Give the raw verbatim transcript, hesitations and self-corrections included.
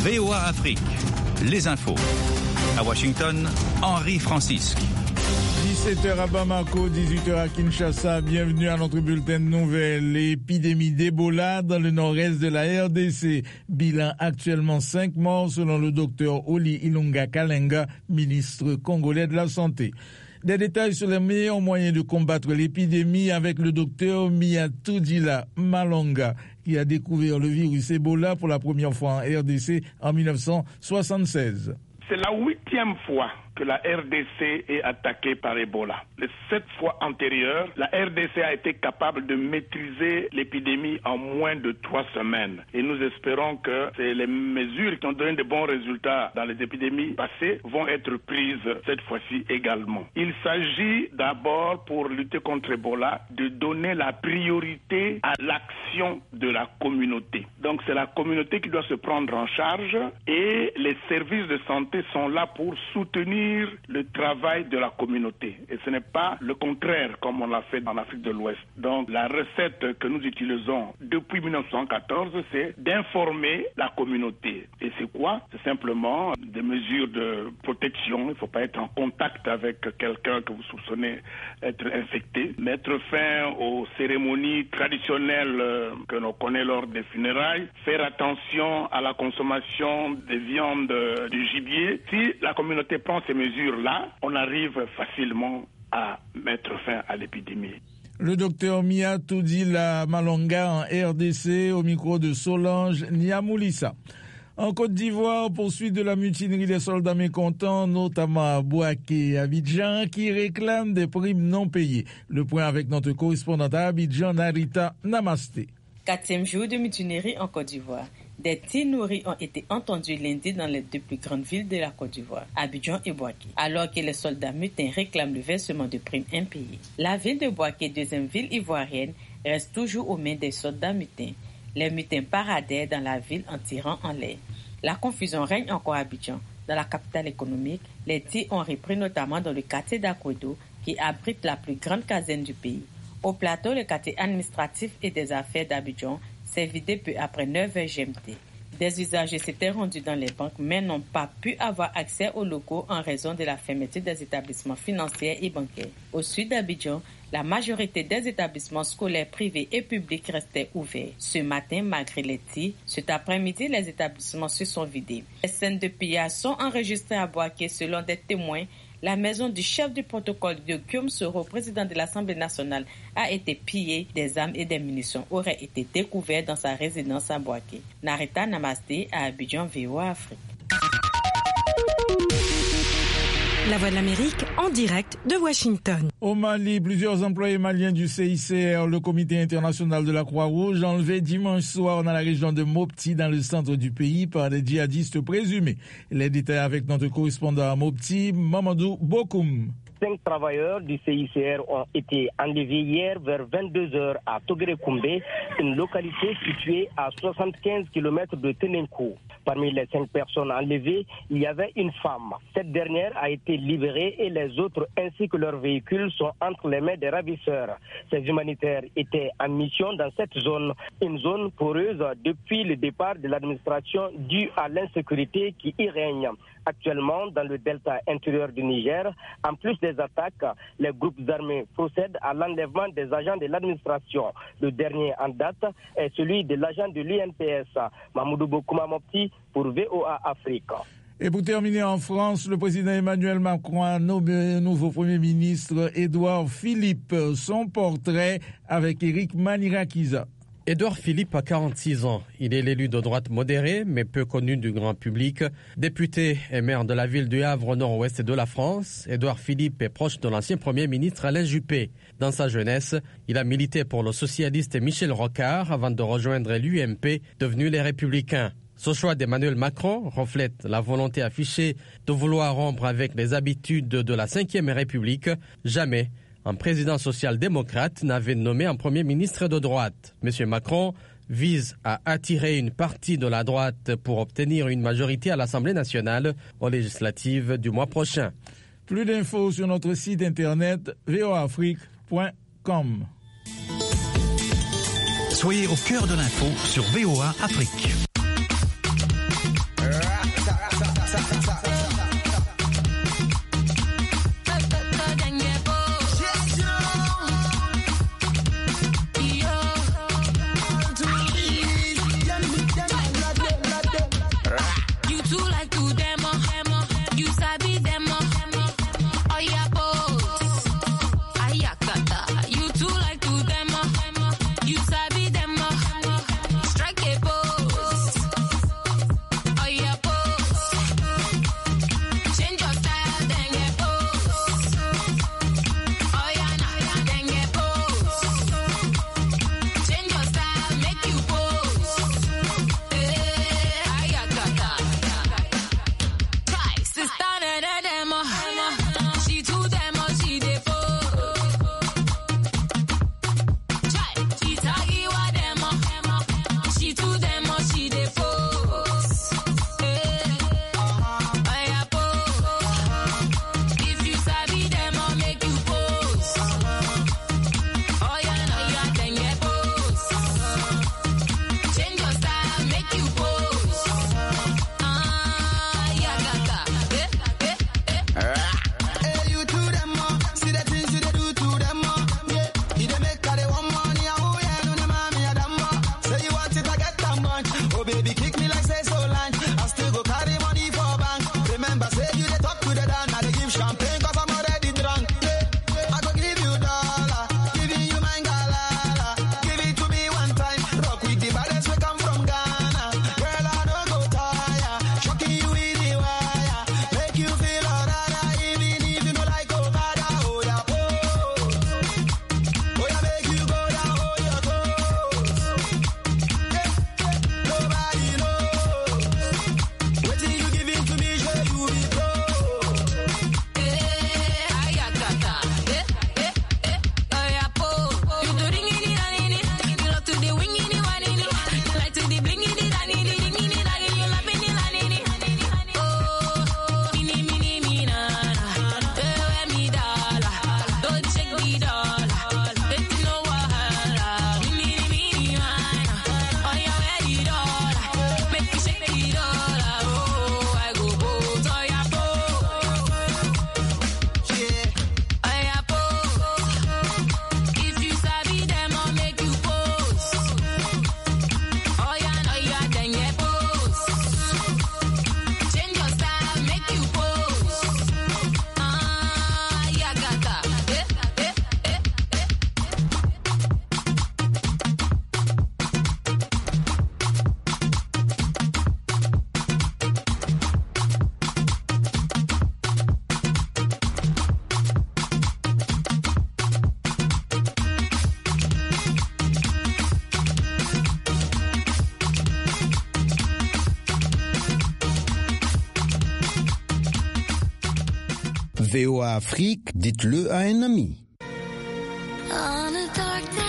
V O A Afrique, les infos. À Washington, Henri Francisque. dix-sept heures à Bamako, dix-huit heures à Kinshasa. Bienvenue à notre bulletin de nouvelles. L'épidémie d'Ebola dans le nord-est de la R D C. Bilan actuellement cinq morts selon le docteur Oli Ilunga Kalenga, ministre congolais de la Santé. Des détails sur les meilleurs moyens de combattre l'épidémie avec le docteur Miyatudila Malonga, qui a découvert le virus Ebola pour la première fois en R D C en dix-neuf cent soixante-seize. C'est la huitième fois que la R D C est attaquée par Ebola. Les sept fois antérieures, la R D C a été capable de maîtriser l'épidémie en moins de trois semaines. Et nous espérons que les mesures qui ont donné de bons résultats dans les épidémies passées vont être prises cette fois-ci également. Il s'agit d'abord, pour lutter contre Ebola, de donner la priorité à l'action de la communauté. Donc c'est la communauté qui doit se prendre en charge et les services de santé sont là pour soutenir le travail de la communauté. Et ce n'est pas le contraire comme on l'a fait en Afrique de l'Ouest. Donc la recette que nous utilisons depuis dix-neuf cent quatorze, c'est d'informer la communauté. Et c'est quoi? C'est simplement des mesures de protection. Il ne faut pas être en contact avec quelqu'un que vous soupçonnez être infecté. Mettre fin aux cérémonies traditionnelles que l'on connaît lors des funérailles. Faire attention à la consommation des viandes du gibier. Si la communauté prend ces mesures-là, on arrive facilement à mettre fin à l'épidémie. Le docteur Miyatudila Malonga en R D C au micro de Solange Niamoulissa. En Côte d'Ivoire, poursuite de la mutinerie des soldats mécontents, notamment à Bouaké et Abidjan, qui réclament des primes non payées. Le point avec notre correspondante à Abidjan, Narita Namasté. Quatrième jour de mutinerie en Côte d'Ivoire. Des tirs nourris ont été entendus lundi dans les deux plus grandes villes de la Côte d'Ivoire, Abidjan et Bouaké, alors que les soldats mutins réclament le versement de primes impayées. La ville de Bouaké, deuxième ville ivoirienne, reste toujours aux mains des soldats mutins. Les mutins paradaient dans la ville en tirant en l'air. La confusion règne encore à Abidjan. Dans la capitale économique, les tirs ont repris notamment dans le quartier d'Akwedo, qui abrite la plus grande caserne du pays. Au plateau, le quartier administratif et des affaires d'Abidjan s'est vidé peu après neuf heures G M T. Des usagers s'étaient rendus dans les banques mais n'ont pas pu avoir accès aux locaux en raison de la fermeture des établissements financiers et bancaires. Au sud d'Abidjan, la majorité des établissements scolaires privés et publics restaient ouverts. Ce matin, malgré les tirs, cet après-midi, les établissements se sont vidés. Les scènes de pillage sont enregistrées à Bouaké selon des témoins. La maison du chef du protocole de Guillaume Soro, président de l'Assemblée nationale, a été pillée. Des armes et des munitions auraient été découvertes dans sa résidence à Bouaké. Narita Namasté à Abidjan, V O A Afrique. La Voix de l'Amérique en direct de Washington. Au Mali, plusieurs employés maliens du C I C R, le Comité international de la Croix-Rouge, enlevés dimanche soir dans la région de Mopti, dans le centre du pays, par des djihadistes présumés. Les détails avec notre correspondant à Mopti, Mamadou Bokoum. Cinq travailleurs du C I C R ont été enlevés hier vers vingt-deux heures à Togere-Koumbe, une localité située à soixante-quinze kilomètres de Tenenkou. Parmi les cinq personnes enlevées, il y avait une femme. Cette dernière a été libérée et les autres ainsi que leurs véhicules sont entre les mains des ravisseurs. Ces humanitaires étaient en mission dans cette zone, une zone poreuse depuis le départ de l'administration due à l'insécurité qui y règne. Actuellement, dans le delta intérieur du Niger, en plus des attaques, les groupes armés procèdent à l'enlèvement des agents de l'administration. Le dernier en date est celui de l'agent de l'U N P S, Mamoudou Bokouma Mopti, pour V O A Afrique. Et pour terminer en France, le président Emmanuel Macron a nommé un nouveau Premier ministre, Édouard Philippe. Son portrait avec Éric Manirakiza. Édouard Philippe a quarante-six ans. Il est l'élu de droite modérée, mais peu connu du grand public. Député et maire de la ville du Havre au nord-ouest de la France, Édouard Philippe est proche de l'ancien Premier ministre Alain Juppé. Dans sa jeunesse, il a milité pour le socialiste Michel Rocard avant de rejoindre l'U M P, devenu les Républicains. Ce choix d'Emmanuel Macron reflète la volonté affichée de vouloir rompre avec les habitudes de la cinquième République. Jamais un président social-démocrate n'avait nommé un Premier ministre de droite. M. Macron vise à attirer une partie de la droite pour obtenir une majorité à l'Assemblée nationale aux législatives du mois prochain. Plus d'infos sur notre site internet v o a afrique point com. Soyez au cœur de l'info sur V O A Afrique. V O A Afrique, dites-le à un ami. On a dark